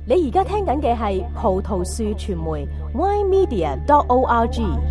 你而家聽緊嘅係葡萄樹傳媒 ymedia.org。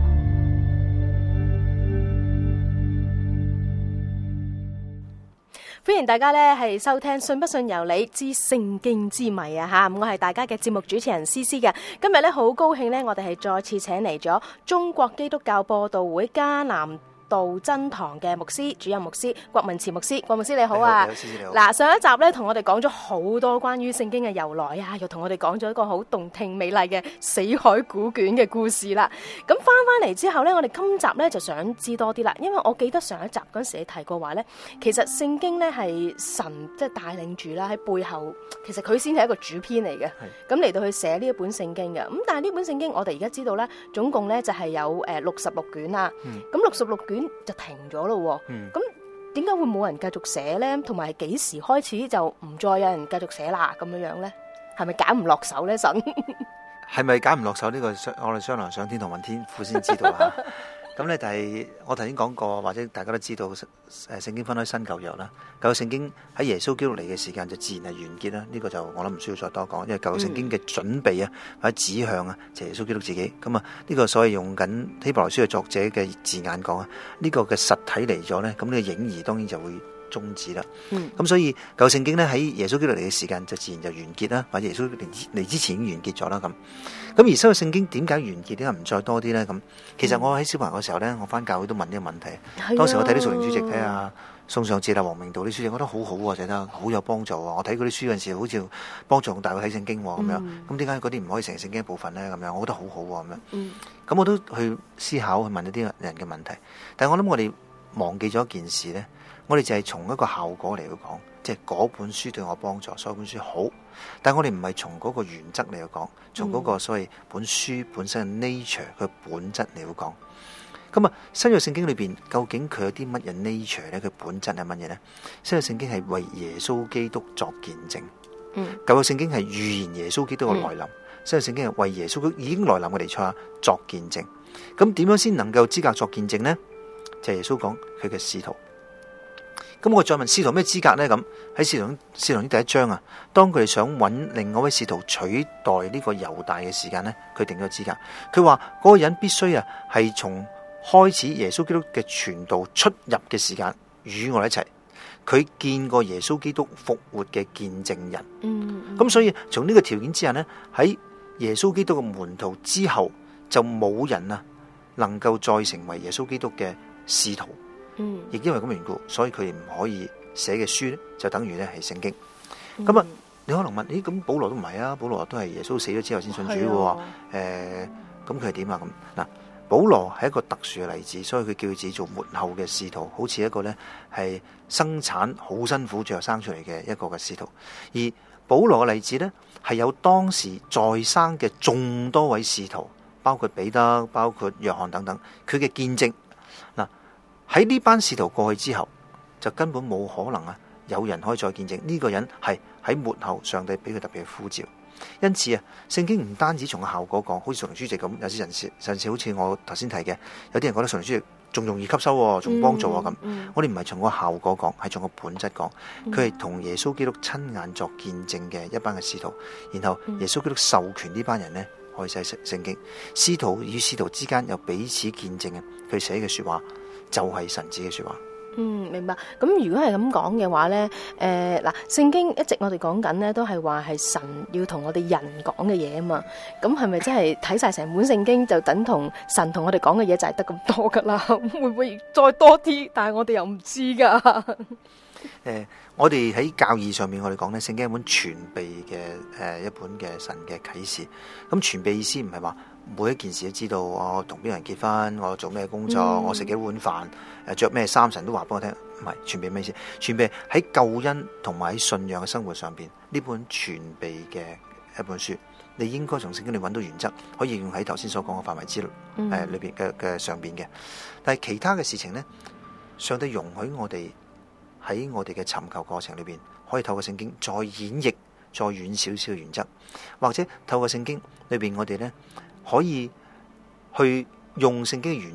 歡迎大家咧係收聽信不信由你之聖經之謎啊吓，我係大家嘅節目主持人思思嘅。今日咧好高興咧，我哋係再次請嚟咗中國基督教播道會迦南道真堂嘅牧師、主任牧師郭文慈牧師。郭牧師你好啊！嗱，上一集咧同我哋講咗好多關於聖經嘅由來啊，又同我哋講咗一個好動聽美麗嘅死海古卷嘅故事啦。咁翻嚟之後咧，我哋今集咧就想知多啲啦，因為我記得上一集嗰時你提過話咧，其實聖經咧係神即係帶領住啦，喺背後其實佢先係一個主編嚟嘅，咁嚟到去寫呢一本聖經嘅。咁但係呢本聖經我哋而家知道咧，總共咧就係有66卷啦。咁66卷就停咗咯。咁點解會冇人繼續寫咧？同埋幾時開始就唔再有人繼續寫啦？咁樣咧，係咪揀唔落手咧？神係咪揀唔落手呢個？我哋商量上天同問天父先知道啊。咁咧，但係我頭先講過，或者大家都知道，聖經分開新舊約啦。舊約聖經喺耶穌基督嚟嘅時間就自然係完結啦。呢個就我諗唔需要再多講，因為舊約聖經嘅準備啊，或者指向啊，就係耶穌基督自己。咁啊，呢個所謂用緊希伯來書嘅作者嘅字眼講啊，呢個嘅實體嚟咗咧，咁呢個影兒當然就會終止啦。咁所以舊聖經咧喺耶穌基督嚟嘅時間就自然就完結啦，或者耶穌嚟之前已經完結咗啦。咁而新約聖經點解完結？點解唔再多啲咧？咁其實我喺小朋友嘅時候咧，我翻教會都問呢個問題。當時我睇啲屬靈書籍，睇下宋尚節啊、王明道啲書籍，我覺得好好啊，寫得好有幫助啊。我睇嗰啲書嗰陣時，好似幫助大家睇聖經咁樣。咁點解嗰啲唔可以成為聖經一部分咧？咁樣我覺得好好啊咁樣。咁我都去思考去問一啲人嘅問題。但係我諗我哋忘記咗一件事咧，我哋就係從一個效果嚟去講，即係嗰本書對我幫助，所以本書好。但係我哋唔係從嗰個原則嚟去講，從嗰個所謂本書本身嘅 nature 佢本質嚟去講。咁啊，新約聖經裏邊究竟佢有啲乜嘢 nature 咧？佢本質係乜嘢咧？新約聖經係為耶穌基督作見證。舊約聖經係預言耶穌基督嘅來臨。新約聖經係為耶穌基督已經來臨嘅彌賽亞作見證。咁點樣先能夠資格作見證呢？就係耶穌講佢嘅使徒。咁我再問使徒咩資格呢？咁喺使徒呢第一章啊，當佢哋想揾另外一位使徒取代呢個猶大嘅時間呢，佢定咗資格。佢話嗰個人必須啊係從開始耶穌基督嘅傳道出入嘅時間與我哋一齊，佢見過耶穌基督復活嘅見證人。咁所以從呢個條件之下呢，喺耶穌基督嘅門徒之後就冇人啊能夠再成為耶穌基督嘅使徒。亦因為咁緣故，所以佢哋唔可以寫嘅書咧，就等於咧係聖經。咁啊，你可能問：咦，咁保羅都唔係啊？保羅都係耶穌死咗之後先信主嘅。咁佢係點啊？咁嗱，保羅係一個特殊嘅例子，所以佢叫佢自己做末後嘅使徒，好似一個咧係生產好辛苦最後生出嚟嘅一個嘅使徒。而保羅嘅例子咧，係有當時在生嘅眾多位使徒，包括彼得、包括約翰等等，佢嘅見證。嗱，喺呢班使徒過去之後，就根本冇可能啊，有人可以再見證呢個人係喺末後上帝俾佢特別嘅呼召。因此啊，聖經唔單止從個效果講，好似屬靈書籍咁，有啲人好似我頭先提嘅，有啲人覺得屬靈書籍仲容易吸收，仲幫助咁。我哋唔係從個效果講，係從個本質講。佢係同耶穌基督親眼作見證嘅一班嘅使徒，然後耶穌基督授權呢班人呢可以寫聖經。使徒與使徒之間有彼此見證啊，佢寫嘅說話就係神子嘅說話。 明白。咁如果係咁講嘅話咧，嗱，聖經一直我哋講緊咧，都係話係神要同我哋人講嘅嘢啊嘛。咁係咪真係睇晒成本聖經就等同神同我哋講嘅嘢就係得咁多噶啦？會唔會再多啲？但係我哋又唔知噶。 我哋喺教義上面，我哋講咧，聖經係一本全備嘅一本嘅神嘅啟示。咁全備意思唔係話每一件事都知道，我同邊個人結婚，我做咩工作，我食幾碗飯，着咩衫，神都話俾我聽。唔係全備咩意思？全備喺救恩同埋喺信仰嘅生活上邊，呢本全備嘅一本書，你應該從聖經裏揾到原則，可以用喺頭先所講嘅範圍之裏邊嘅上邊嘅。但係其他嘅事情呢，上帝容許我哋喺我哋嘅尋求過程裏邊，可以透過聖經再演繹再遠少少嘅原則，或者透過聖經裏邊我哋呢可以去用聖經嘅原則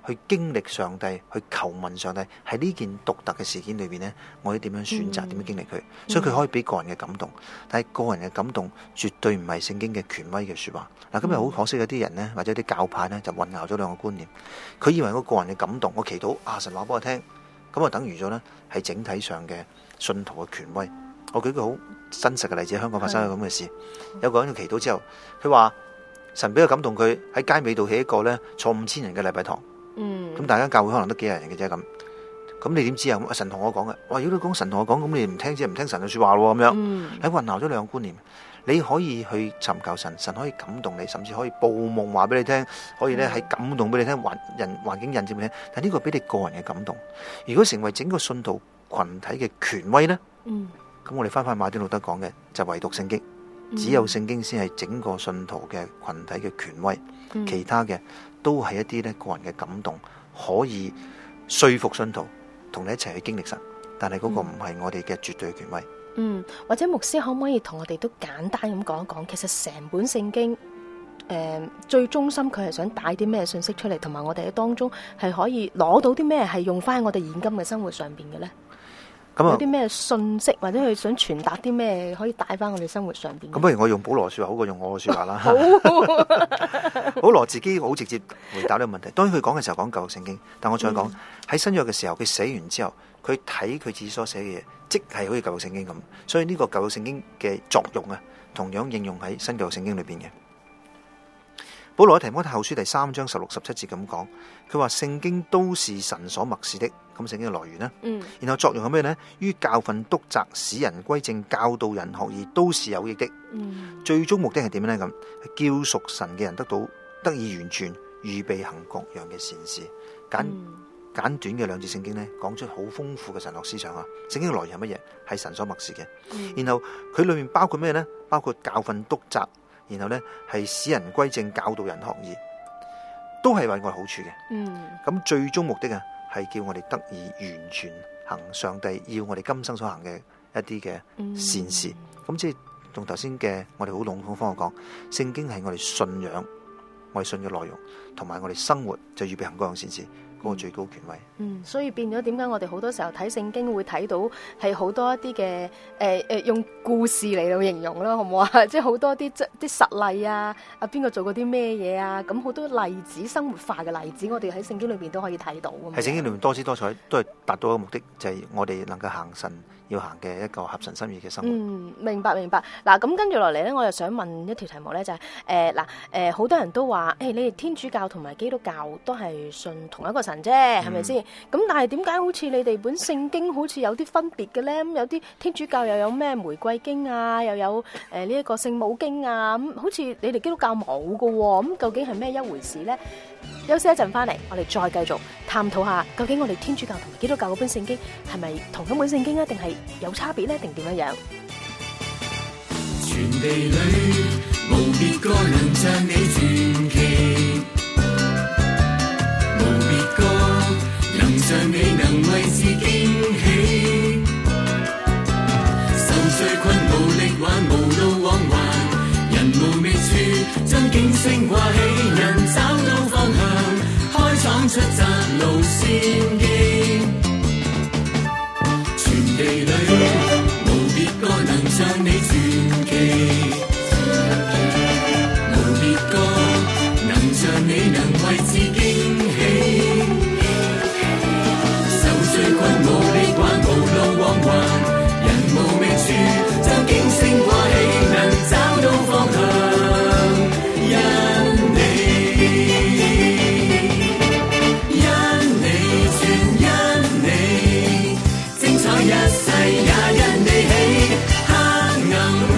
去經歷上帝，去求問上帝，喺呢件獨特嘅事件裏邊呢，我哋點樣選擇，點樣經歷佢，所以佢可以俾個人嘅感動，但係個人嘅感動絕對唔係聖經嘅權威嘅說話。嗱，今日好可惜有啲人呢，或者啲教派呢，就混淆咗兩個觀念，佢以為我個人嘅感動，我祈禱神話俾我聽，咁啊等於咗呢係整體上嘅信徒嘅權威。我舉個好真實嘅例子，香港發生咗咁嘅事，有個人祈禱之後，佢話神俾佢感動，佢喺街尾度起一個呢坐5000人嘅禮拜堂。咁大家教會可能得幾廿人嘅啫，咁你點知啊？神同我講嘅，哇！如果你講神同我講，咁你唔聽，即係唔聽神嘅說話咯，咁樣，你混淆咗兩個觀念。你可以去尋求神，神可以感動你，甚至可以報夢話俾你聽，可以咧係感動俾你聽，環境印證俾你聽。但呢個俾你個人嘅感動。如果成為整個信徒群體嘅權威呢，咁我哋翻馬丁路德講嘅就唯獨聖經，只有聖經先係整個信徒嘅群體嘅權威，其他嘅都係一啲咧個人嘅感動，可以說服信徒同你一齊去經歷神，但係嗰個唔係我哋嘅絕對權威。 或者牧師可唔可以同我哋都簡單咁講一講，其實成本聖經最中心佢係想帶啲咩信息出嚟，同埋我哋喺當中係可以攞到啲咩係用翻喺我哋現今嘅生活上邊嘅呢？有啲咩信息，或者佢想傳達啲咩可以帶翻我哋生活上邊？咁不如我用保羅說話好過用我嘅說話啦。保羅自己好直接回答呢個問題。當然佢講嘅時候講舊約聖經，但我再講喺新約嘅時候，佢寫完之後，佢睇佢自己所寫嘅嘢，即係好似舊約聖經咁。所以呢個舊約聖經嘅作用啊，同樣應用喺新舊約聖經裏邊嘅。保羅喺提摩太後書第3章16、17節咁講，佢話聖經都是神所默示的，咁聖經嘅來源呢？然後作用係咩呢？於教訓、督責、使人歸正、教導人學義，都是有益的。最終目的係點呢？咁係叫屬神嘅人得以完全，預備行各樣嘅善事。簡短嘅2節聖經呢，講出好豐富嘅神學思想啊！聖經嘅來源係乜嘢？係神所默示嘅。然後佢裏面包括咩呢？包括教訓、督責。然後呢，係使人歸正、教導人學義，都係為我哋好處嘅。咁最終目的啊，係叫我哋得以完全行上帝要我哋今生所行嘅一啲嘅善事。咁即係同頭先嘅我哋好籠統方法講，聖經係我哋信仰、我哋信嘅內容，同埋我哋生活就預備行各樣善事。嗰個最高權威。 所以變咗點解我哋好多時候睇聖經會睇到係好多一啲嘅用故事嚟到形容啦，好唔好啊？即係好多啲實例啊，邊個做過啲咩嘢啊？咁好多例子，生活化嘅例子，我哋喺聖經裏邊都可以睇到。 喺聖經裏面多姿多彩，都係達到一個目的，就係我哋能夠行神要行嘅一個合神心意嘅生活。 明白。嗱，咁跟住落嚟咧，我又想問一條題目咧，就係好多人都話你哋天主教同埋基督教都係信同一個神啫，係咪先？咁但係點解好似你哋本聖經好似有啲分別嘅咧？咁有啲天主教又有咩玫瑰經啊，又有呢一個聖母經啊，咁好似你哋基督教冇㗎喎。咁究竟係咩一回事咧？休息一陣翻嚟，我哋再繼續探討下，究竟我哋天主教同埋基督教嗰本聖經係咪同一本聖經啊？定係有差別咧？定點樣樣？ 全地裏無別個能像你傳奇，無別個能像你能為自驚喜，受罪困無力挽無路往還，人無覓處將警聲掛起，人找到方向開闖出窄路先機，全地裏無別個能像你傳奇，無別個能像你能為自驚喜，受罪困無力挽無路往還，人無覓處將警聲掛起，能找到方向，因你全因你，精彩一世也因你起，黑暗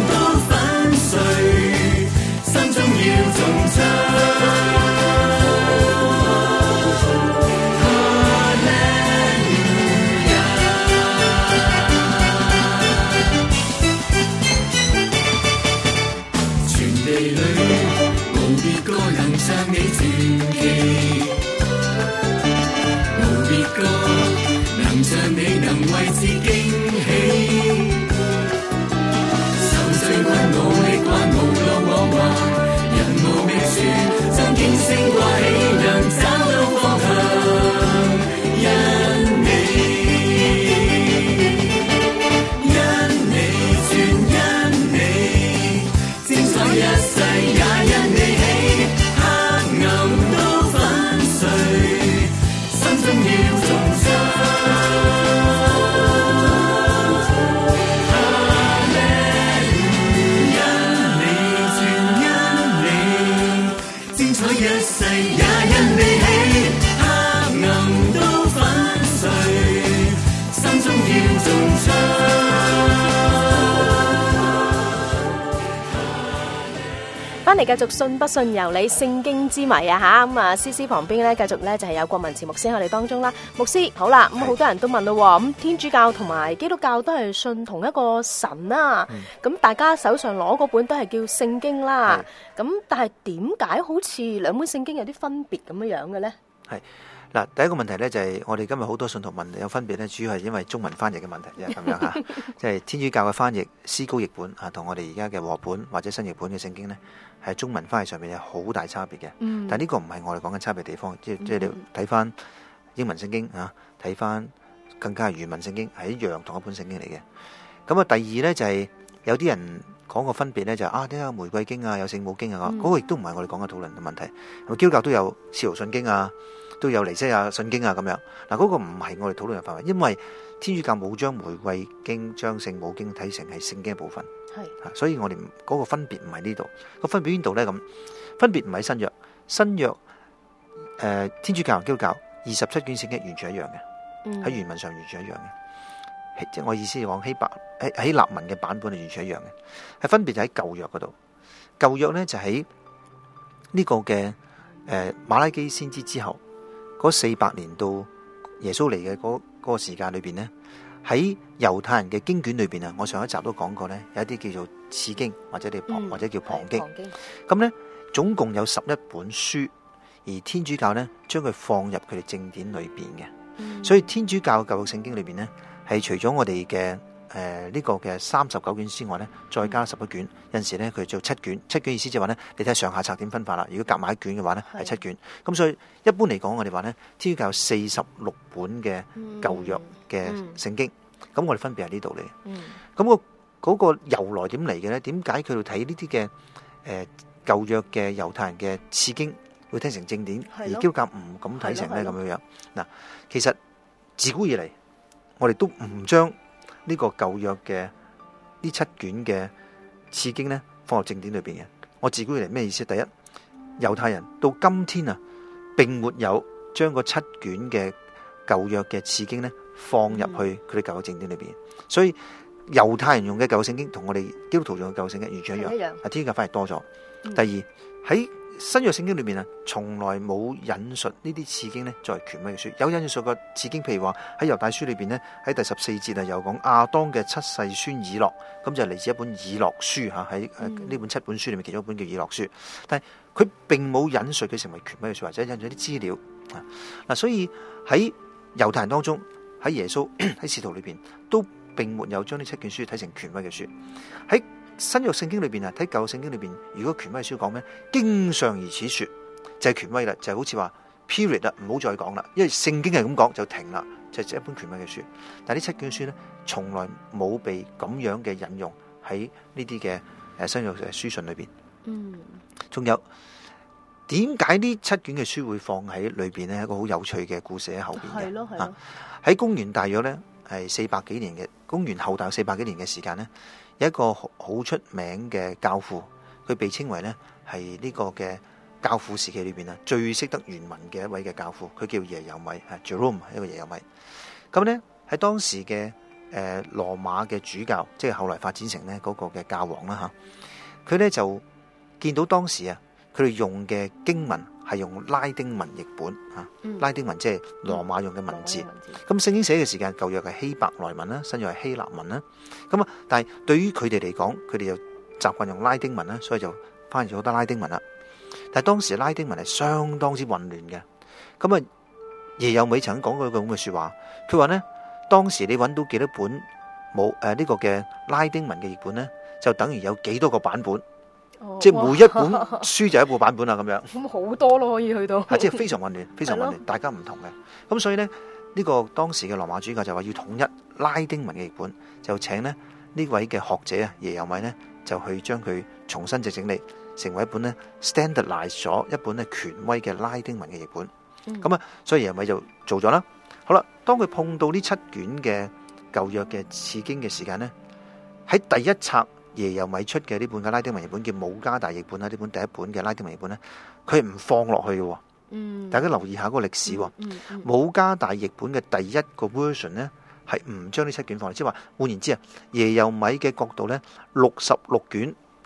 嚟繼續信不信由你聖經之謎啊吓，咁啊詩詩旁邊咧繼續咧就係有郭文慈牧師喺我哋當中啦。牧師好啦，咁好多人都問咯，咁天主教同埋基督教都係信同一個神啦，咁大家手上攞嗰本都係叫聖經啦，咁但係點解好似兩本聖經有啲分別咁樣樣嘅咧？ 係嗱，第一個問題咧就係我哋今日好多信徒問有分別咧，主要係因為中文翻譯嘅問題啫，咁樣吓，即係天主教嘅翻譯思高譯本啊，同我哋而家嘅和本或者新譯本嘅聖經咧，係中文翻譯上面有好大差別嘅。但係呢個唔係我哋講緊差別地方，即係你睇翻英文聖經啊，睇翻更加係原文聖經係一樣同一本聖經嚟嘅。咁啊，第二咧就係有啲人講個分別咧就係點解有玫瑰經啊，有聖母經啊，嗰個亦都唔係我哋講嘅討論嘅問題。基督教都有使徒信經啊，都有尼西亞信經啊，咁樣嗱，嗰個唔係我哋討論嘅範圍，因為天主教冇將玫瑰經、將聖母經睇成係聖經嘅部分，係，所以我哋嗰個分別唔係呢度，個分別邊度咧？咁分別唔係新約，新約天主教同基督教27卷聖經完全一樣嘅，喺原文上完全一樣嘅，即係我意思係講希臘文嘅版本係完全一樣嘅，係分別就喺舊約嗰度，舊約咧就喺呢個嘅馬拉基先知之後。嗰400年到耶穌嚟嘅嗰個時間裏邊呢，喺猶太人嘅經卷裏邊啊，我上一集都講過呢，有一啲叫做次經或者或者叫旁經。咁呢，總共有11本書，而天主教呢將佢放入佢哋正典裏邊嘅。所以天主教舊約聖經裏邊呢，係除咗我哋嘅呢個嘅39卷之外呢，再加11卷。有陣時呢，佢做7卷，7卷意思就係話呢，你睇下上下冊點分法啦。如果夾埋一卷嘅話呢，係7卷。咁所以一般嚟講，我哋話呢，天主教有46本嘅舊約嘅聖經。咁我哋分別喺呢度嚟。咁嗰個由來點嚟嘅呢？點解佢哋睇呢啲嘅舊約嘅猶太人嘅次經會聽成正典，而基督教唔咁睇成呢？咁樣樣嗱，其實自古以嚟，我哋都唔將呢個舊約嘅呢7卷嘅次經呢放入正典裏邊嘅。我自古以嚟咩意思？第一，猶太人到今天啊，並沒有將個7卷嘅舊約嘅次經呢放入去佢哋舊約正典裏邊。所以猶太人用嘅舊約聖經同我哋基督徒用嘅舊約聖經完全一樣。啊，天主教反而多咗。第二，喺新約聖經裏面啊，從來冇引述呢啲次經呢作為權威嘅書。有引述個次經，譬如話喺猶大書裏邊呢，喺第14節啊，有講亞當嘅7世孫以諾，咁就嚟自一本以諾書吓，喺呢本7本書裏面其中一本叫以諾書。但係佢並冇引述佢成為權威嘅書，或者引述啲資料嗱。所以喺猶太人當中，喺耶穌喺使徒裏邊都並沒有將呢7卷書睇成權威嘅書。喺新約聖經裏邊啊，睇舊聖經裏邊，如果權威書講咩，經上如此說，就係權威啦，就係好似話 period 啦，唔好再講啦，因為聖經係咁講就停啦，就係一本權威嘅書。但係呢7卷書咧，從來冇被咁樣嘅引用喺呢啲嘅新約嘅書信裏邊。仲有點解呢7卷嘅書會放喺裏邊呢？一個好有趣嘅故事喺後邊嘅。喺公元大約咧係400幾年嘅，公元後大約400幾年嘅時間呢，有一個好出名嘅教父，佢被稱為呢係呢個嘅教父時期裏邊啊最識得原文嘅一位嘅教父，佢叫耶柔米，Jerome 係一個耶柔米。咁呢，喺當時嘅羅馬嘅主教，即係後來發展成呢嗰個嘅教皇啦嚇，佢呢就見到當時啊佢哋用嘅經文係用拉丁文譯本啊，拉丁文即係羅馬用嘅文字。咁聖經寫嘅時間舊約係希伯來文啦，新約係希臘文啦。咁啊，但係對於佢哋嚟講，佢哋就習慣用拉丁文啦，所以就翻譯咗好多拉丁文啦。但係當時拉丁文係相當之混亂嘅。咁啊，耶柔米曾經講過一句咁嘅說話，佢話呢，當時你揾到幾多本冇呢個嘅拉丁文嘅譯本呢，就等於有幾多個版本。即係每一本書就一部版本啦，咁樣咁好多咯，可以去到即係非常混亂，非常混亂，大家唔同嘅。咁所以呢，呢個當時嘅羅馬主教就話要統一拉丁文嘅譯本，就請呢位嘅學者啊耶柔米呢，就去將佢重新整理，成為一本呢 standardize 咗一本呢權威嘅拉丁文嘅譯本。咁所以耶柔米就做咗啦。好啦，當佢碰到呢7卷嘅舊約嘅次經嘅時間呢，喺第一冊耶柔米出嘅呢本嘅拉丁文譯本叫姆加大譯本啦，呢本第一本嘅拉丁文譯本咧，佢係唔放落去嘅。大家留意下嗰個歷史。姆加大譯本嘅第一個 version 咧，係唔將呢7卷放，即係話換言之啊，耶柔米嘅角度咧，66卷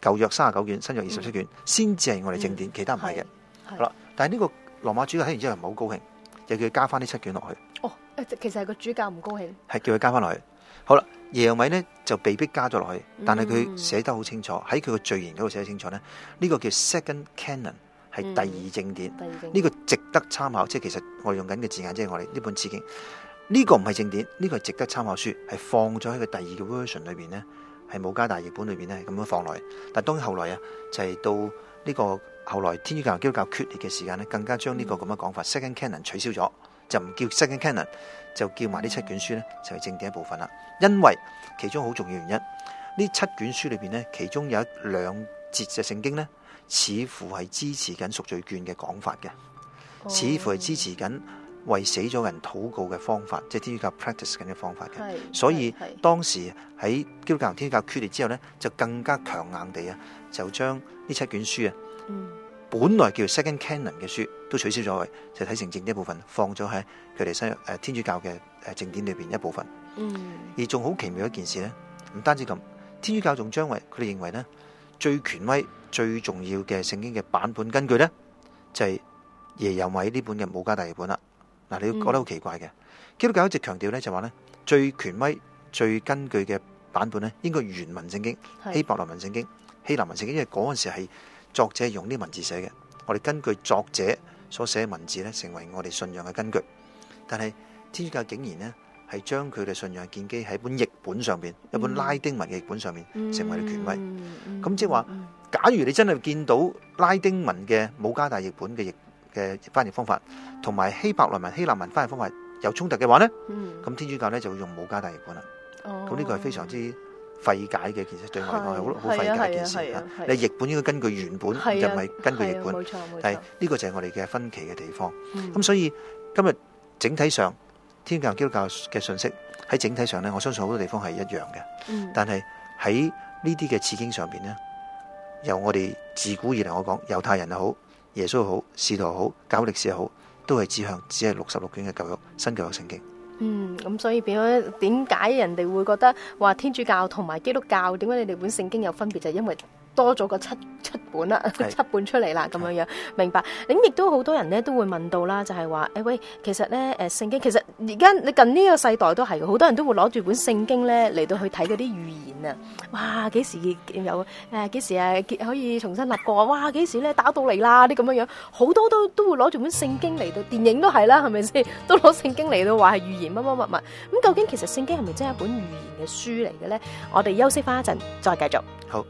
舊約39卷，新約27卷，先至係我哋正典，其他唔係嘅。好啦，但係呢個羅馬主教睇完之後唔係好高興，就叫佢加翻呢7卷落去。 哦，其實係個主教唔高興， 係叫佢加翻落去。好啦，耶柔米呢就被逼加咗落去，但係佢寫得好清楚，喺佢個序言嗰度寫得清楚呢，呢個叫 Second Canon 係第二正典，呢個值得參考。即係其實我哋用緊嘅字眼，即係我哋呢本次經，呢個唔係正典，呢個係值得參考書，係放咗喺佢第二個 version 裏邊呢，係冇加大譯本裏邊呢，係咁樣放落去。但係當然後來啊，就係到呢個後來天主教、基督教決裂嘅時間呢，更加將呢個咁嘅講法 Second Canon 取消咗，就唔叫 Second Canon， 就叫埋呢7卷書呢，就係正典一部分啦。因為其中好重要原因，呢7卷書裏邊呢，其中有1、2節嘅聖經呢，似乎係支持緊贖罪券嘅講法嘅，似乎係支持緊為死咗人禱告嘅方法，即係天主教 practice 緊嘅方法嘅。所以當時喺基督教同天主教決裂之後呢，就更加強硬地啊，就將呢7卷書啊，本來叫 Second Canon 嘅書都取消咗佢，就睇成正典一部分，放咗喺佢哋天主教嘅正典裏邊一部分。而仲好奇妙一件事呢，唔單止咁，天主教仲將為佢哋認為呢，最權威、最重要嘅聖經嘅版本根據呢，就係耶柔米呢本嘅冇加大譯本啦。嗱，你覺得好奇怪嘅，基督教一直強調呢，就話呢，最權威、最根據嘅版本呢，應該原文聖經、希伯來文聖經、希臘文聖經，因為嗰陣時係作者用啲文字寫嘅，我哋根據作者所寫嘅文字呢，成為我哋信仰嘅根據。但係天主教竟然呢，係將佢哋信仰建基喺本譯本上邊，一本拉丁文嘅譯本上面，成為咗權威。咁即係話，假如你真係見到拉丁文嘅冇加大譯本嘅翻譯方法，同埋希伯來文、希臘文翻譯方法有衝突嘅話呢，咁天主教呢就會用冇加大譯本啦。咁呢個係非常之費解嘅件事，對我嚟講係好費解嘅件事。你譯本應該根據原本，就唔係根據譯本。但係呢個就係我哋嘅分歧嘅地方。咁所以今日整體上，天主教、基督教嘅信息喺整體上呢，我相信好多地方係一樣嘅。但係喺呢啲嘅次經上邊呢，由我哋自古以嚟我講，猶太人又好，耶穌又好，使徒又好，教歷史又好，都係指向只係66卷嘅舊約、新舊約聖經。 咁所以變咗點解人哋會覺得話天主教同埋基督教點解你哋本聖經有分別，就係因為多咗個七本啦，7本出嚟啦，咁樣樣明白。咁亦都好多人咧都會問到啦，就係話喂，其實咧聖經其實而家你近呢個世代都係好多人都會攞住本聖經咧嚟到去睇嗰啲預言啊，哇幾時有幾時可以重新立國啊，哇幾時咧打到嚟啦啲咁樣樣，好多都會攞住本聖經嚟到，電影都係啦，係咪先都攞聖經嚟到話係預言乜乜乜乜。咁究竟其實聖經係咪真係一本預言嘅書嚟嘅咧？我哋休息翻一陣再繼續。 好。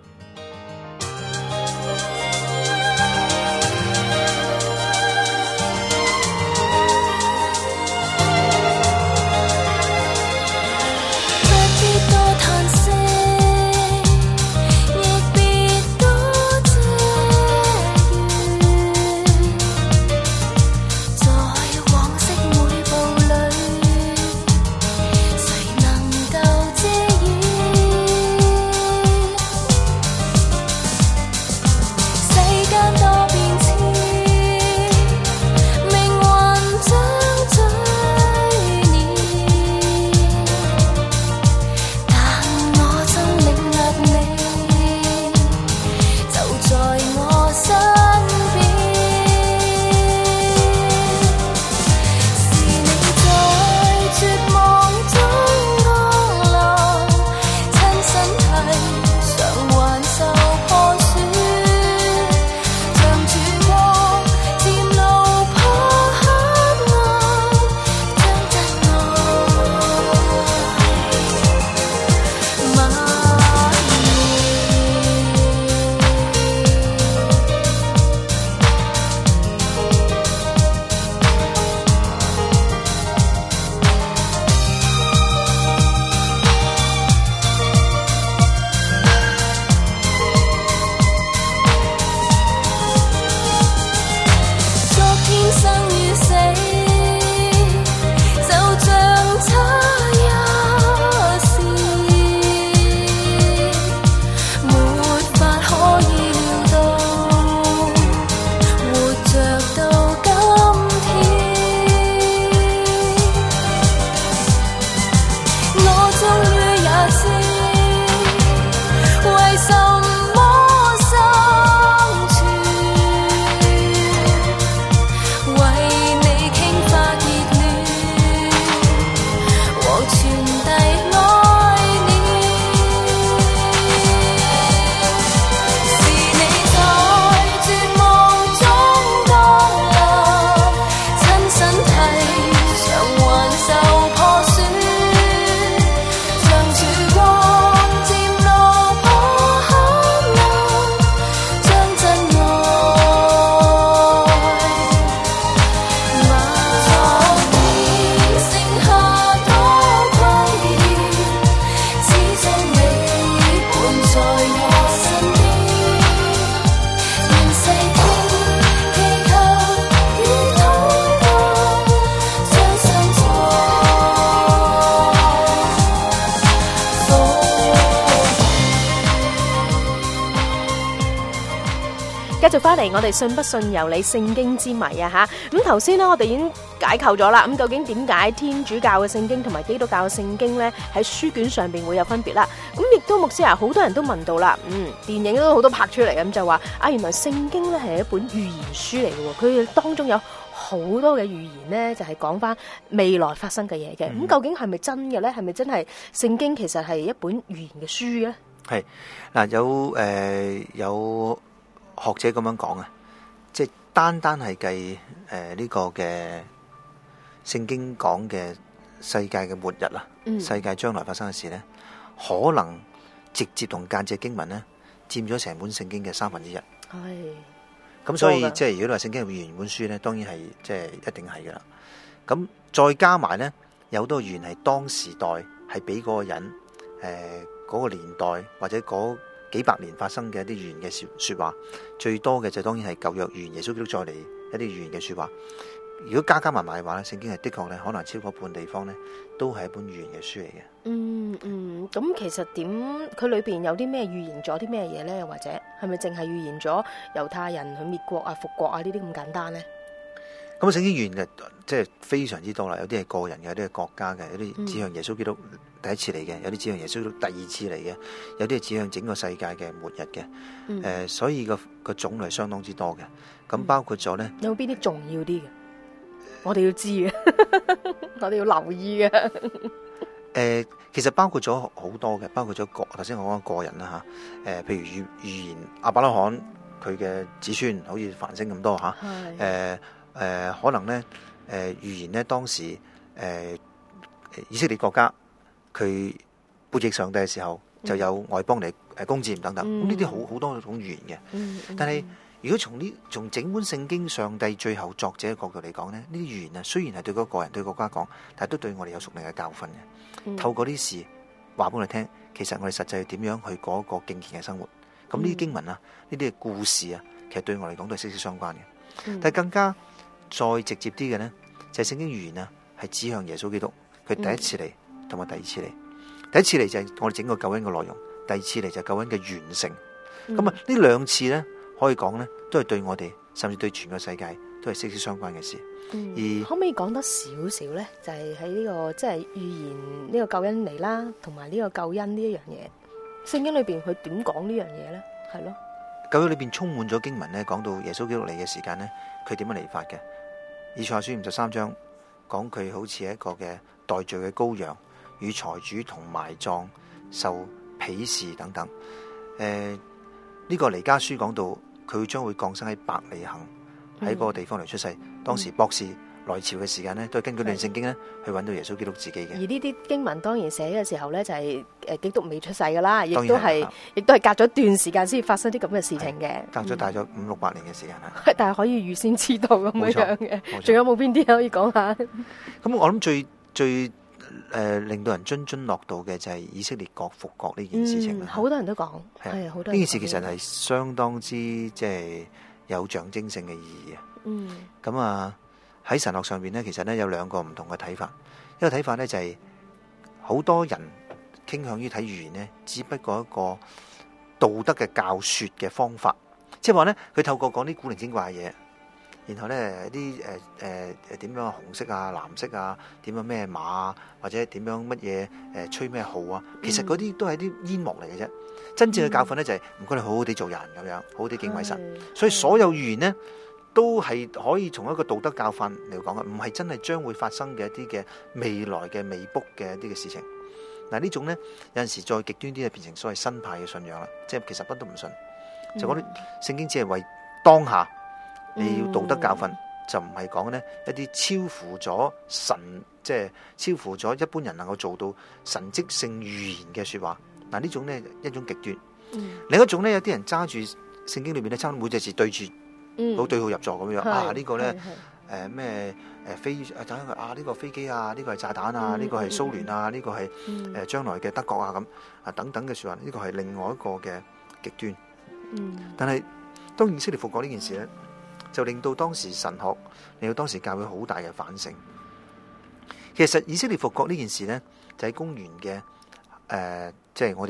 繼續翻嚟，我哋信不信由你聖經之謎啊吓。咁頭先呢，我哋已經解構咗啦。咁究竟點解天主教嘅聖經同埋基督教嘅聖經呢喺書卷上邊會有分別啦？咁亦都牧師啊，好多人都問到啦。電影都好多拍出嚟，咁就話啊，原來聖經呢係一本預言書嚟嘅，佢當中有好多嘅預言呢，就係講翻未來發生嘅嘢嘅。咁究竟係咪真嘅呢？係咪真係聖經其實係一本預言嘅書呢？ 係嗱，有學者咁樣講啊，即係單係計呢個嘅聖經講嘅世界嘅末日啦，世界將來發生嘅事呢，可能直接同間接經文呢佔咗成本聖經嘅1/3。 係咁，所以即係如果你話聖經係預言本書呢，當然係即係一定係噶啦。咁再加埋呢，有好多預言係當時代係俾嗰個人嗰個年代或者嗰幾百年發生嘅一啲預言嘅說話，最多嘅就當然係舊約預言，耶穌基督再嚟一啲預言嘅說話。如果加埋埋嘅話咧，聖經係的確咧，可能超過半地方咧，都係一本預言嘅書嚟嘅。 咁其實佢裏邊有啲咩預言咗啲咩嘢咧？或者係咪淨係預言咗猶太人去滅國啊、復國啊呢啲咁簡單咧？ 咁聖經預言嘅即係非常之多啦，有啲係個人嘅，有啲係國家嘅，有啲指向耶穌基督第一次嚟嘅，有啲指向耶穌基督第二次嚟嘅，有啲係指向整個世界嘅末日嘅。所以個種類相當之多嘅。咁包括咗咧， 有邊啲重要啲嘅？我哋要知嘅，我哋要留意嘅。 其實包括咗好多嘅，包括咗頭先我講個人啦吓。譬如預言亞伯拉罕佢嘅子孫好似繁星咁多吓。可能咧，預言咧當時以色列國家佢背逆上帝嘅時候，就有外邦嚟攻佔等等。咁呢啲好多種預言嘅。但係如果從整本聖經上帝最後作者嘅角度嚟講咧，呢啲預言啊，雖然係對嗰個人對國家講，但係都對我哋有屬靈嘅教訓嘅。透過啲事話俾我哋聽，其實我哋實際點樣去過一個敬虔嘅生活。咁呢啲經文啊，呢啲嘅故事啊，其實對我嚟講都係息息相關嘅。但係更加再直接啲嘅呢，就係聖經預言啊，係指向耶穌基督，佢第一次嚟同埋第二次嚟。第一次嚟就係我哋整個救恩嘅內容，第二次嚟就係救恩嘅完成。咁啊，呢兩次呢，可以講呢，都係對我哋，甚至對全個世界都係息息相關嘅事。而可唔可以講得少少呢？就係喺呢個即係預言呢個救恩嚟啦，同埋呢個救恩呢一樣嘢，聖經裏邊佢點講呢樣嘢呢？係咯， 舊約裏邊充滿咗經文呢，講到耶穌基督嚟嘅時間呢，佢點樣嚟法嘅？以賽亞書53章講佢好似一個嘅代罪嘅羔羊，與財主同埋葬，受鄙視等等。呢個彌迦書講到佢將會降生喺伯利恆，喺嗰個地方嚟出世。當時博士來朝嘅時間呢，都係根據呢段聖經呢去揾到耶穌基督自己嘅。而呢啲經文當然寫嘅時候呢，就係基督未出世噶啦，亦都係隔咗段時間先發生啲咁嘅事情嘅。 隔咗大約500-600年嘅時間啦。 但係可以預先知道咁樣嘅。仲有冇邊啲可以講下？ 咁我諗最令到人津津樂道嘅就係以色列國復國呢件事情啦。 好多人都講係好多人。 呢件事其實係相當之即係有象徵性嘅意義啊。咁啊喺神學上邊呢，其實呢有兩個唔同嘅睇法。一個睇法呢，就係好多人傾向於睇預言呢，只不過一個道德嘅教說嘅方法，即係話呢，佢透過講啲古靈精怪嘅嘢，然後呢啲點樣紅色啊、藍色啊，點樣咩馬啊，或者點樣乜嘢吹咩號啊，其實嗰啲都係啲煙幕嚟嘅啫。真正嘅教訓呢，就係唔該你好好地做人咁樣，好好地敬畏神。所以所有預言呢，都係可以從一個道德教訓嚟講嘅，唔係真係將會發生嘅一啲嘅未來嘅未卜嘅一啲嘅事情。嗱，呢種呢，有陣時再極端啲就變成所謂新派嘅信仰啦，即係其實乜都唔信，就講啲聖經只係為當下你要道德教訓，就唔係講呢一啲超乎咗神，即係超乎咗一般人能夠做到神蹟性預言嘅說話。嗱，呢種呢，一種極端，另一種呢，有啲人揸住聖經裏面呢，差每隻字對住好對號入座咁樣啊！呢個呢，咩飛呢個飛機啊，呢個係炸彈啊，呢個係蘇聯啊，呢個係將來嘅德國啊咁啊等等嘅說話，呢個係另外一個嘅極端。但係當以色列復國呢件事呢，就令到當時神學，令到當時教會好大嘅反省。其實以色列復國呢件事呢，就喺公元嘅即係我哋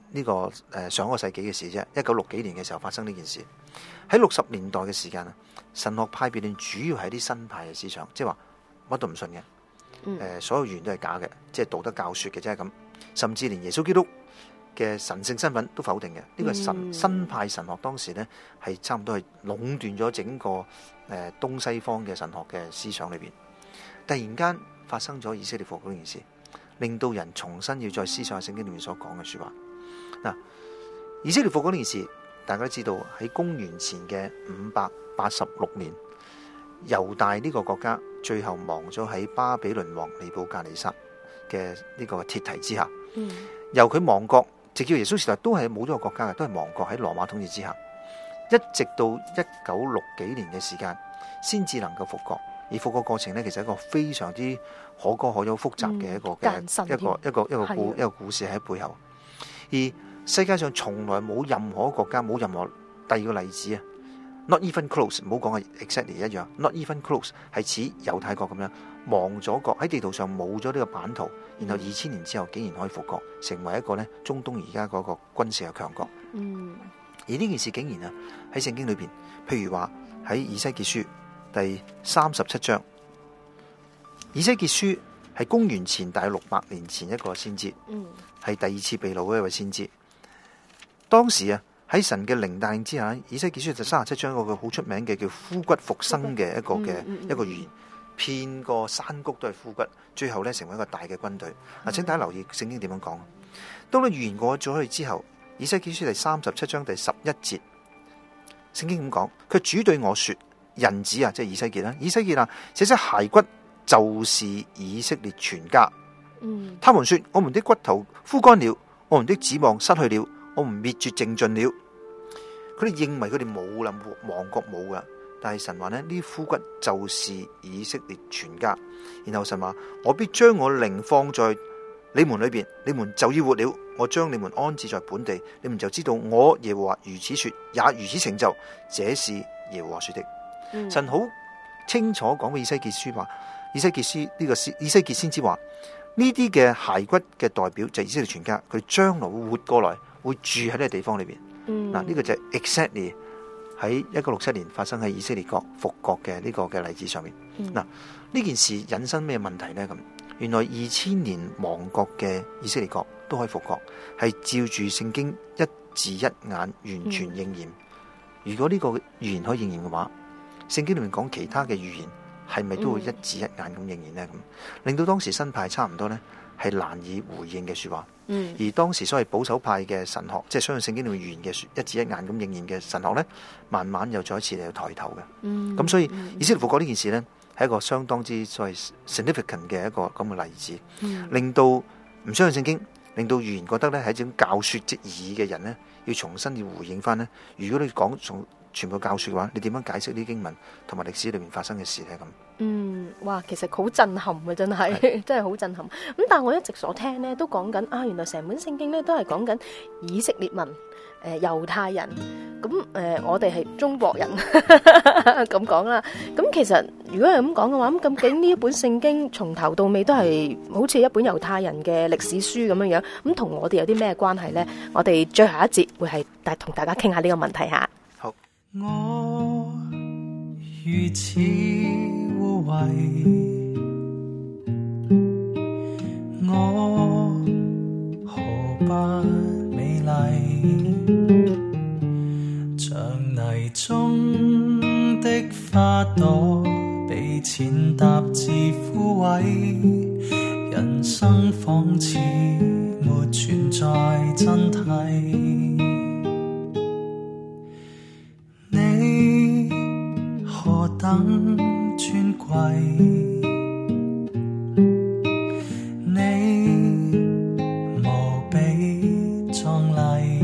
呢個上個世紀嘅事啫，1960幾年嘅時候發生呢件事。喺60年代嘅時間啊，神學派別論主要係啲新派嘅思想，即係話乜都唔信嘅，所有語言都係假嘅，即係道德教說嘅啫咁，甚至連耶穌基督嘅神聖身份都否定嘅。呢個新派神學當時呢，係差唔多係壟斷咗整個東西方嘅神學嘅思想裏邊。突然間發生咗以色列復國嗰件事，令到人重新要再思想下聖經裏面所講嘅說話。嗱，以色列復國呢件事，大家都知道喺公元前嘅586年，猶大呢個國家最後亡咗喺巴比倫王尼布甲尼撒嘅呢個鐵蹄之下。由佢亡國，直至耶穌時代都係冇咗個國家嘅，都係亡國喺羅馬統治之下，一直到1960幾年嘅時間，先至能夠復國。而復國過程呢，其實係一個非常之可歌可泣、複雜嘅一個故事喺背後。而世界上從來冇任何國家，冇任何第二個例子啊 ，not even close， 唔好講係 exactly 一樣 ，not even close 係似猶太國咁樣亡咗國喺地圖上冇咗呢個版圖，然後2000年之後竟然可以復國，成為一個呢中東而家嗰個軍事嘅強國。而呢件事竟然啊喺聖經裏邊，譬如話喺以西結書第37章，以西結書係公元前大約600年前一個先知，係第二次被擄嘅一位先知。當時啊喺神嘅靈帶領之下，以西結書就37章一個好出名嘅叫枯骨復生嘅一個預言，遍個山谷都係枯骨，最後咧成為一個大嘅軍隊。請大家留意聖經點樣講。當你預言過咗去之後，以西結書第37章第11節，聖經咁講，佢主對我說：人子啊，即係以西結啦，以西結啊，這些骸骨就是以色列全家。他們說：我們的骨頭枯乾了，我們的指望失去了，我們滅絕淨盡了。佢哋認為佢哋冇啦，亡國冇噶，但係神話呢啲枯骨就是以色列全家。然後神話：我必將我靈放在你們裏邊，你們就要活了。我將你們安置在本地，你們就知道我耶和華如此說，也如此成就。這是耶和華說的。神好清楚講俾以西結書話，以西結書呢個以西結先知話，呢啲嘅骸骨嘅代表就係以色列全家，佢將來會活過來，會住喺呢個地方裏邊。嗱，呢個就係 exactly 喺1967年發生喺以色列國復國嘅呢個嘅例子上面。嗱，呢件事引申咩問題呢？咁原來2000年亡國嘅以色列國都可以復國，係照住聖經一字一眼完全應驗。如果呢個預言可以應驗嘅話，聖經裏面講其他嘅預言係咪都會一字一眼咁應驗呢？咁令到當時新派差唔多呢係難以回應嘅說話。而當時所謂保守派嘅神學，即係相信聖經裏面預言嘅一字一眼咁應驗嘅神學呢，慢慢又再一次嚟到抬頭嘅。咁所以以色列復國呢件事呢，係一個相當之所謂 significant 嘅一個咁嘅例子，令到唔相信聖經，令到預言覺得呢係一種教說即義嘅人呢，要重新要回應翻呢。如果你講從全部教說嘅話，你點樣解釋呢啲經文同埋歷史裏面發生嘅事呢？咁哇，其實好震撼嘅，真係真係好震撼。咁但係我一直所聽呢，都講緊原來成本聖經呢都係講緊以色列民、猶太人。咁我哋係中國人咁講啦。咁其實如果係咁講嘅話，咁究竟呢一本聖經從頭到尾都係好似一本猶太人嘅歷史書咁樣樣，咁同我哋有啲咩關係呢？我哋最後一節會係同大家傾下呢個問題吓。 好， 我如此污穢，我何不美麗？像泥中的花朵，被踐踏至枯萎，人生仿似沒存在真諦。你何等尊貴，你無比壯麗，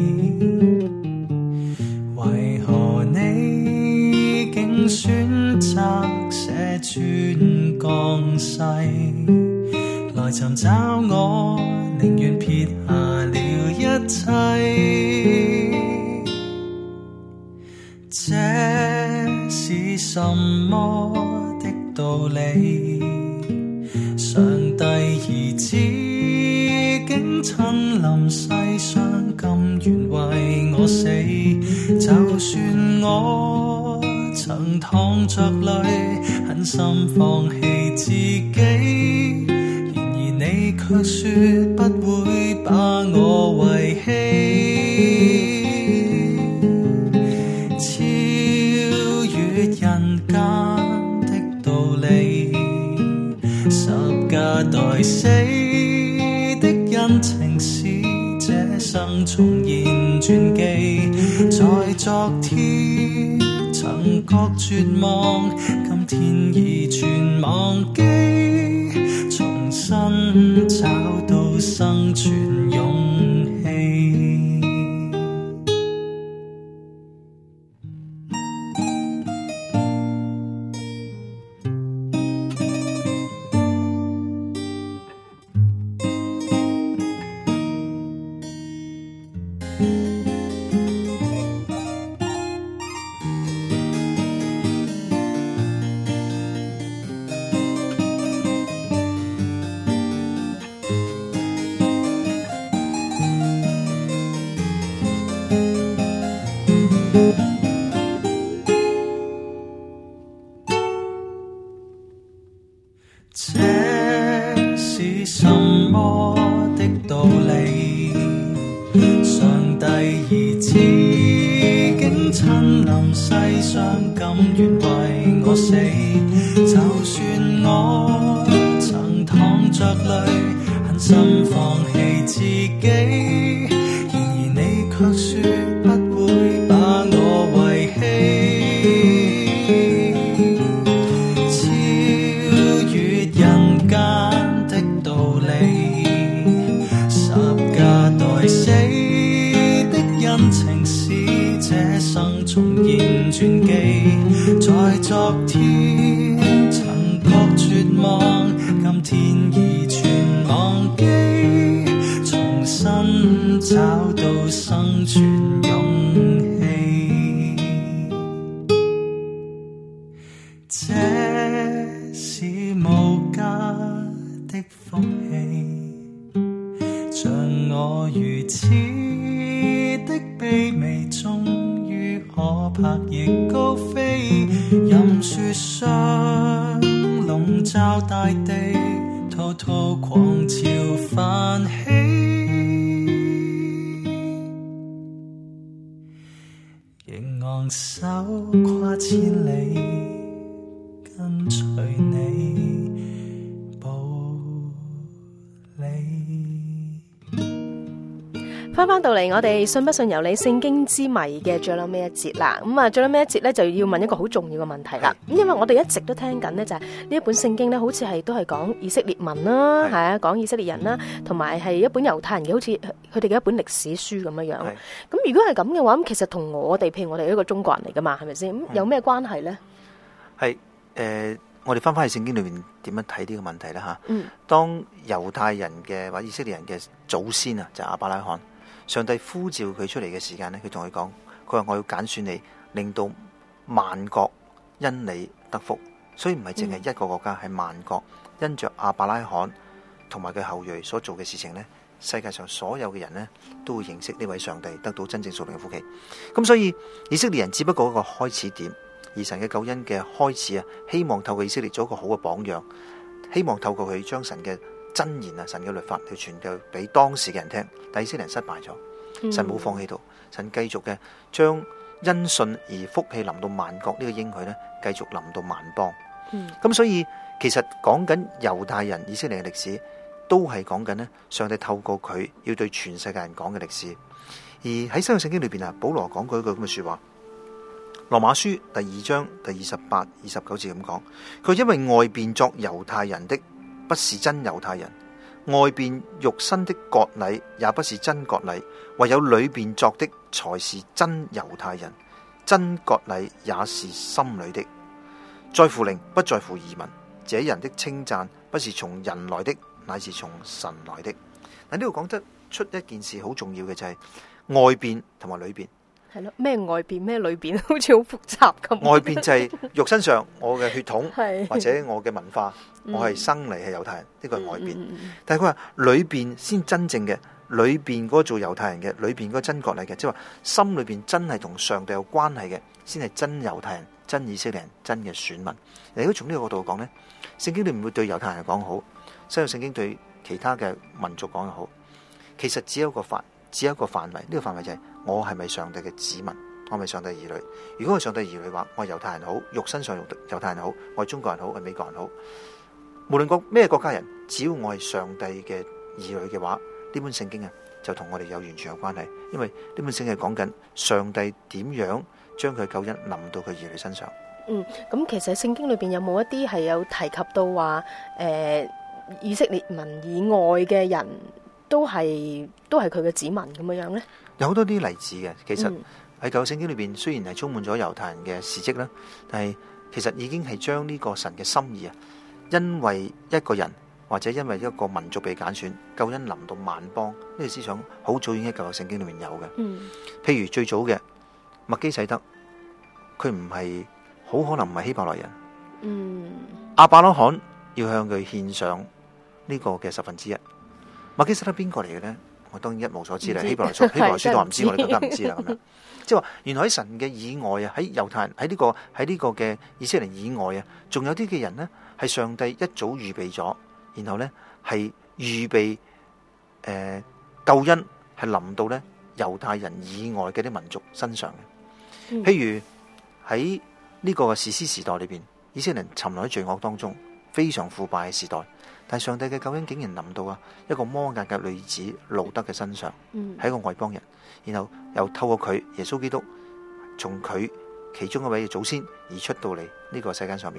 為何你竟選擇捨尊降世，來尋找我，寧願撇下了一切。這是什麼的道理？上帝兒子竟親臨世上，甘願為我死，就算我曾淌着淚，狠心放棄自己，然而你卻說不會把我遺棄，超越人間的道理，十架代死的恩情使這生重現傳記，在昨天曾覺絕望，今天已全忘記，重新找到生存勇氣。這是什麼的道理？上帝兒子竟親臨世上，甘願為我死。就算我曾淌着淚，狠心放棄自己，然而你卻說不會把我遺棄。死的恩情使這生重現傳記，在昨天曾覺絕望，今天已全忘記，重新找到生存勇氣。這是無價的福氣，像我如此的卑微，終於可拍翼高飛，任雪霜籠罩大地，滔滔狂潮泛起，仍昂首跨千里，跟隨你步履。 翻到嚟，我哋信不信由你聖經之謎嘅最後尾一節啦。咁啊，最後尾一節咧就要問一個好重要嘅問題啦。咁因為我哋一直都聽緊呢，就係呢一本聖經咧，好似係都係講以色列民啦，係啊，講以色列人啦，同埋係一本猶太人嘅，好似佢哋嘅一本歷史書咁樣樣。咁如果係咁嘅話，咁其實同我哋，譬如我哋一個中國人嚟噶嘛，係咪先？咁有咩關係咧？ 係我哋翻去聖經裏面點樣睇呢個問題咧？吓，當猶太人嘅或者以色列人嘅祖先啊，就係亞伯拉罕。上帝呼召佢出嚟嘅時間呢，佢同佢講，佢話我要揀選你，令到萬國因你得福。所以唔係淨係一個國家，係萬國因着亞伯拉罕同埋佢後裔所做嘅事情呢，世界上所有嘅人呢都會認識呢位上帝，得到真正屬靈嘅福氣。咁所以以色列人只不過一個開始點，而神嘅救恩嘅開始啊，希望透過以色列做一個好嘅榜樣，希望透過佢將神嘅真言啊，神嘅律法去傳遞俾當時嘅人聽，但以色列人失敗咗，神冇放棄到，神繼續嘅將因信而福氣臨到萬國呢個應許呢，繼續臨到萬邦。咁所以其實講緊猶太人以色列嘅歷史，都係講緊呢上帝透過佢要對全世界人講嘅歷史。而喺新約聖經裏邊啊，保羅講過一句咁嘅說話，羅馬書第2章第28、29節咁講，佢因為外邊作猶太人的不是真猶太人，外邊肉身的割禮也不是真割禮，唯有裏邊作的才是真猶太人，真割禮也是心裏的，在乎靈不在乎儀文，這人的稱讚不是從人來的，乃是從神來的。嗱，呢度講得出一件事好重要嘅，就係外邊同埋裏邊。 係咯，咩外邊咩裏邊，好似好複雜咁。 外邊就係肉身上我嘅血統或者我嘅文化，我係生嚟係猶太人，呢個係外邊。但係佢話裏邊先真正嘅裏邊嗰個做猶太人嘅，裏邊嗰個真國嚟嘅，即係話心裏邊真係同上帝有關係嘅，先係真猶太人、真以色列人、真嘅選民。如果從呢個角度講呢，聖經裏唔會對猶太人講好，所以聖經對其他嘅民族講又好，其實只有一個範圍，呢個範圍就係我係咪上帝嘅子民，我係咪上帝兒女？如果我係上帝兒女話，我係猶太人好，肉身上猶太人好，我係中國人好，我係美國人好，無論咩國家人，只要我係上帝嘅兒女嘅話，呢本聖經啊就同我哋有完全有關係，因為呢本聖經係講緊上帝點樣將佢救恩臨到佢兒女身上。 咁其實聖經裏邊有冇一啲係有提及到話，以色列民以外嘅人都係佢嘅子民咁樣呢？ 有好多啲例子嘅，其實喺舊聖經裏邊雖然係充滿咗猶太人嘅事蹟啦，但係其實已經係將呢個神嘅心意啊，因為一個人或者因為一個民族被揀選，救恩臨到萬邦，呢個思想好早已經喺舊聖經裏面有嘅。譬如最早嘅麥基洗德，佢唔係好可能唔係希伯來人。亞伯拉罕要向佢獻上呢個嘅1/10。麥基洗德邊個嚟嘅呢？我當然一無所知啦。希伯來書都話唔知，我哋更加唔知啦。咁樣即係話，原來喺神嘅以外啊，喺猶太人喺呢個嘅以色列人以外啊，仲有啲嘅人呢，係上帝一早預備咗，然後呢係預備救恩係臨到呢猶太人以外嘅啲民族身上嘅。譬如喺呢個士師時代裏邊，以色列人沉淪喺罪惡當中，非常腐敗嘅時代。但係上帝嘅救恩竟然臨到啊一個摩押嘅女子路德嘅身上，係一個外邦人，然後又透過佢耶穌基督從佢其中一位嘅祖先而出到嚟呢個世界上面。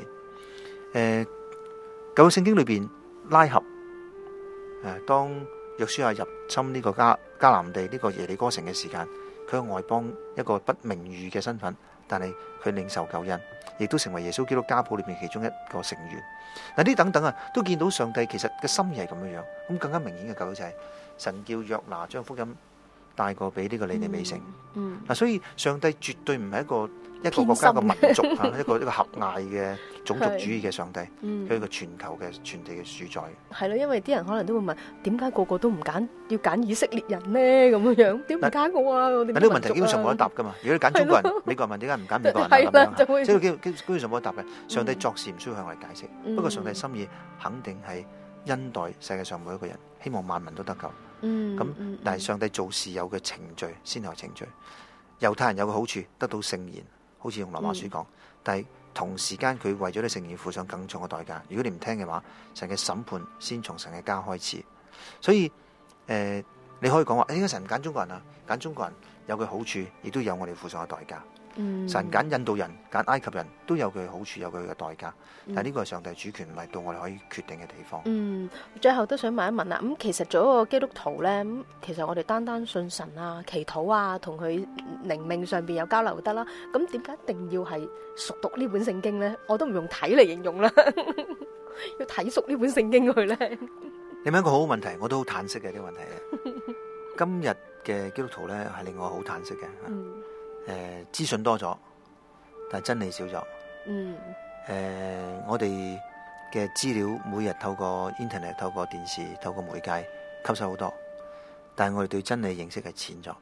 舊聖經裏邊拉合當約書亞入侵呢個迦南地呢個耶利哥城嘅時間，佢係外邦一個不名譽嘅身份，但係佢領受救恩，亦都成為耶穌基督家譜裏面其中一個成員。嗱，呢等等啊，都見到上帝其實嘅心意係咁樣樣。咁更加明顯嘅救就係神叫約拿將福音帶過俾呢個尼尼微城。嗱，所以上帝絕對唔係一個國家嘅民族嚇，一個狹隘嘅種族主義嘅上帝，佢係一個全球嘅全地嘅主宰。 係咯，因為啲人可能都會問，點解個個都唔揀，要揀以色列人呢？咁樣點唔揀我啊？呢個問題基本上冇得答噶嘛。如果你揀中國人、美國人，點解唔揀美國人啊？咁樣，即係基本上冇得答嘅。上帝作事唔需要向我哋解釋，不過上帝心意肯定係恩待世界上每一個人，希望萬民都得救。咁但係上帝做事有嘅程序，先後程序。猶太人有個好處，得到聖言，好似用羅馬書講，但係同時間佢為咗啲聖言付上更重嘅代價。如果你唔聽嘅話，神嘅審判先從神嘅家開始。所以你可以講話，點解神唔揀中國人啊？揀中國人有佢好處，亦都有我哋付上嘅代價。神揀印度人、揀埃及人都有佢嘅好處，有佢嘅代價。但係呢個係上帝主權，唔係到我哋可以決定嘅地方。 最後都想問一問啦。咁其實做一個基督徒咧，咁其實我哋單單信神啊、祈禱啊、同佢靈命上邊有交流得啦。咁點解一定要係熟讀呢本聖經咧？我都唔用睇嚟形容啦，要睇熟呢本聖經佢咧。 你問一個好好問題，我都好嘆息嘅呢個問題。今日嘅基督徒咧係令我好嘆息嘅。資訊多咗，但係真理少咗。我哋嘅資料每日透過 internet、透過電視、透過媒介吸收好多，但係我哋對真理認識係淺咗。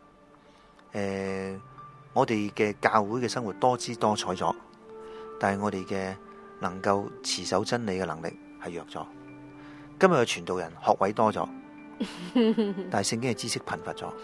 我哋嘅教會嘅生活多姿多彩咗，但係我哋嘅能夠持守真理嘅能力係弱咗。今日嘅傳道人學位多咗，但係聖經嘅知識貧乏咗。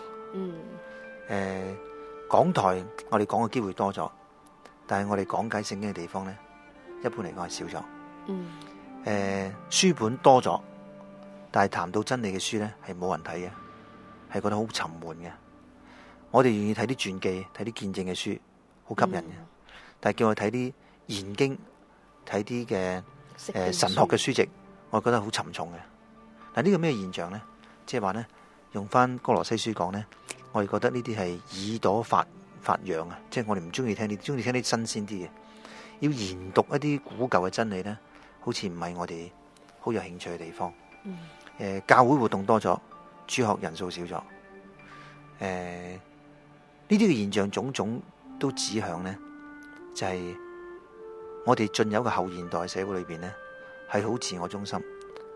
講台我哋講嘅機會多咗，但係我哋講解聖經嘅地方咧，一般嚟講係少咗。書本多咗，但係談到真理嘅書咧係冇人睇嘅，係覺得好沉悶嘅。我哋願意睇啲傳記、睇啲見證嘅書，好吸引嘅。但係叫我睇啲研經、睇啲嘅神學嘅書籍，我覺得好沉重嘅。嗱，呢個咩現象咧？即係話咧，用翻哥羅西書講咧。我哋覺得呢啲係耳朵發癢啊！即係我哋唔中意聽啲，中意聽啲新鮮啲嘅。要研讀一啲古舊嘅真理咧，好似唔係我哋好有興趣嘅地方。教會活動多咗，主學人數少咗。呢啲嘅現象種種都指向咧，就係我哋進入一個後現代社會裏邊咧，係好自我中心，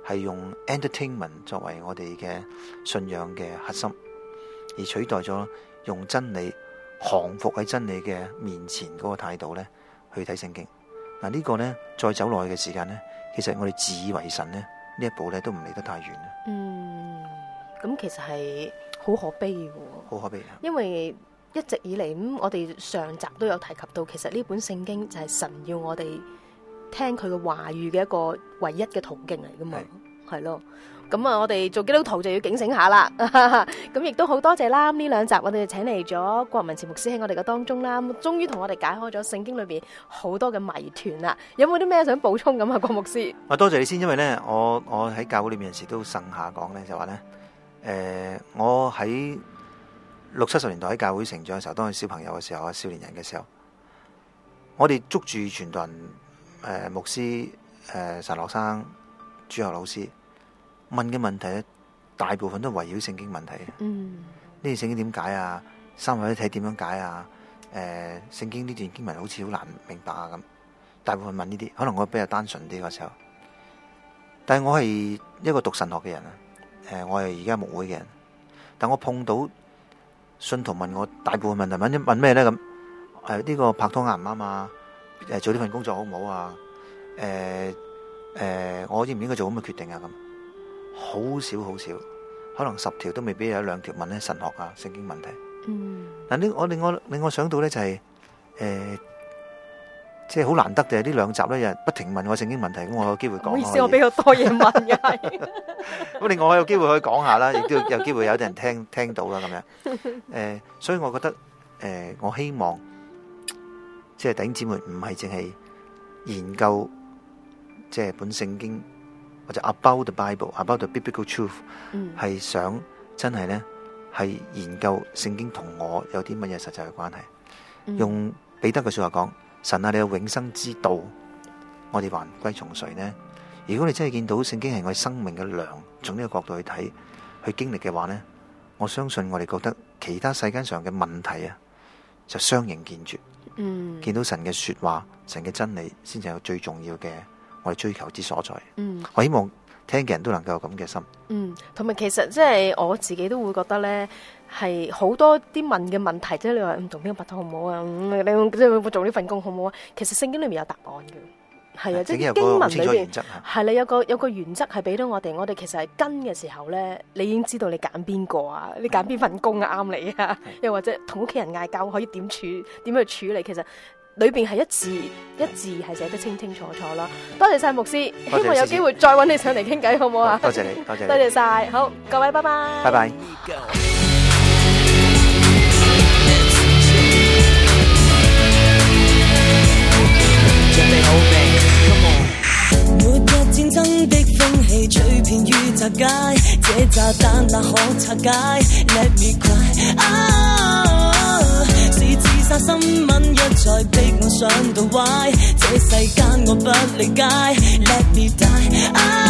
係用 entertainment 作為我哋嘅信仰嘅核心，而取代咗用真理降服喺真理嘅面前嗰個態度咧去睇聖經。嗱，呢個咧再走落去嘅時間咧，其實我哋自以為神咧呢一步咧都唔離得太遠。 咁其實係好可悲嘅， 好可悲啊！ 因為一直以嚟咁，我哋上集都有提及到，其實呢本聖經就係神要我哋聽佢嘅話語嘅一個唯一嘅途徑嚟噶嘛，係咯。咁啊，我哋做基督徒就要警醒下啦。咁亦都好多謝啦，呢兩集我哋請嚟咗郭文慈牧師喺我哋嘅當中啦，終於同我哋解開咗聖經裏邊好多嘅謎團啦。有冇啲咩想補充咁啊，郭牧師？ 多謝你先，因為咧，我喺教會裏面有時都盛下講咧，就話咧，我喺60-70年代喺教會成長嘅時候，當係小朋友嘅時候，少年人嘅時候，我哋捉住傳道人、牧師、神學生、主學老師問嘅問題咧，大部分都圍繞聖經問題。呢段聖經點解啊？三位一體點樣解啊？聖經呢段經文好似好難明白啊咁。大部分問呢啲，可能我比較單純啲嗰時候。但係我係一個讀神學嘅人啊，我係而家牧會嘅人。但我碰到信徒問我大部分問題問咩咧咁？呢個拍拖啱唔啱啊？做呢份工作好唔好啊？我應唔應該做咁嘅決定啊？咁好少，可能10條都未必有1-2條問咧神學啊、聖經問題。嗱，呢令我想到咧就係即係好難得嘅呢兩集咧，又不停問我聖經問題，咁我有機會講。唔好意思，我比較多嘢問嘅係。 咁另外我有機會可以講下啦，亦都有機會有啲人聽到啦咁樣。所以我覺得我希望即係弟兄姊妹唔係淨係研究即係本聖經或者 about the Bible、about the biblical truth，係想真係咧係研究聖經同我有啲乜嘢實際嘅關係。用彼得嘅說話講。神啊，你有永生之道，我哋還歸從誰呢？如果你真係見到聖經係我哋生命嘅糧，從呢個角度去睇、去經歷嘅話呢，我相信我哋覺得其他世間上嘅問題啊，就相形見絀。見到神嘅說話、神嘅真理，先至係最重要嘅我哋追求之所在。我希望聽嘅人都能夠有咁嘅心。 同埋其實即係我自己都會覺得呢。係好多啲問嘅問題，即係你話同邊個拍拖好唔好啊？你即係做呢份工好唔好啊？其實聖經裏面有答案嘅，係啊，即係經文裏邊係啦，有個原則係俾到我哋。我哋其實係跟嘅時候咧，你已經知道你揀邊個啊，你揀邊份工啊啱你啊，又或者同屋企人嗌交可以點去處理，其實裏邊係一字係寫得清清楚楚啦。多謝晒牧師，希望有機會再揾你上嚟傾偈，好唔好啊？ 多謝你，多謝晒，好，各位拜拜， 拜拜。 末日戰爭的風氣吹遍於窄街，這炸彈哪可拆解 ？Let me cry， 是自殺新聞一再逼我上到歪，這世間我不理解 ，Let me die，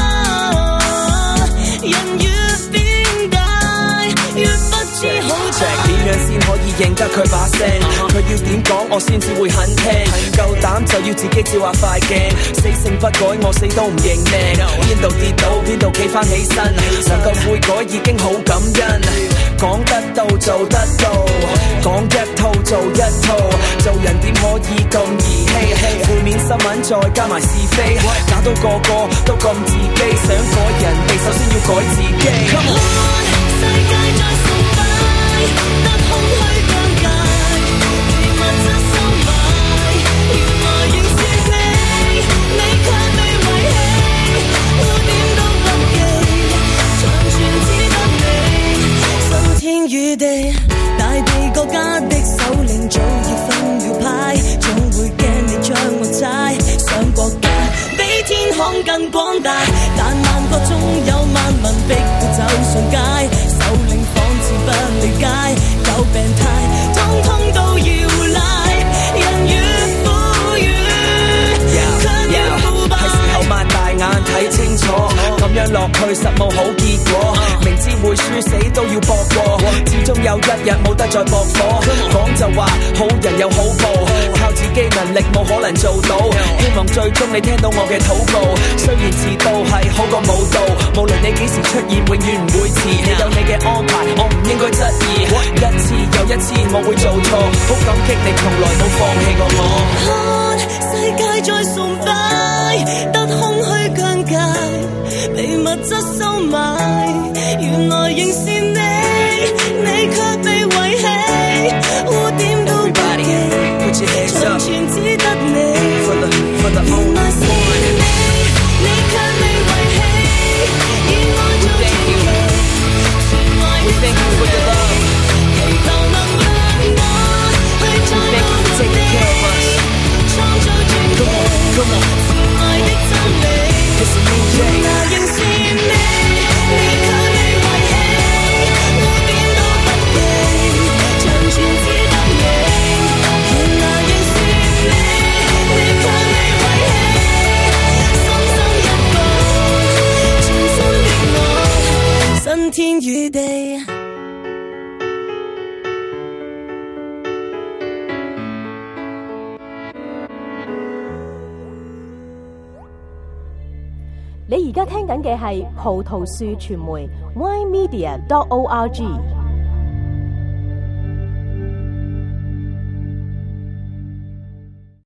人越變解越不知好歹，點樣先可以認得佢把聲？佢要點講我先至會肯聽，夠膽就要自己照下塊鏡，死性不改我死都唔認命，邊度跌倒邊度企返起身，能夠悔改已經好感恩，講得到做得到，講一套做一套，做人點可以咁兒戲？負面新聞再加埋是非，搞到個個都咁自卑，想改人哋首先要改自己。世界再崇拜，得空虛尷尬，疑問則收埋，原來仍是你卻被遺棄，污點都不記，長存只得你，新天與地，大地國家的首領早已分了派，總會驚你將我踩上國家，比天空更廣大，但萬國中有萬民逼我走上街，首領仿似不理解，有病態通通都要賴，人越富裕卻越腐敗，係時候擘大眼睇清楚，咁樣落去實冇好結果，明知會輸死都要搏過，始終有一日冇得再駁火，講就話好人有好報，靠自己能力冇可能做到，希望最終你聽到我嘅禱告。雖然遲到係好過冇到，無論你幾時出現，永遠唔會遲。你有你嘅安排，我唔應該質疑。一次又一次我會做錯，好感激你從來冇放棄過我。 看世界再崇拜，得空虛疆界，被物質收買，原來仍是你，你卻被遺棄，污點都不記，從前只得你，原來是你，你卻未遺棄，以愛做傳奇，傳來一真理，祈求能讓我去創造你，創造傳奇，傳來的真理，原來仍是你，你卻未遺棄，污點都不記，長存只得你，原來仍是你，你卻未遺棄，深深一個，全新的我，新天與地。 你而家聽緊嘅係葡萄樹傳媒 ymedia.org。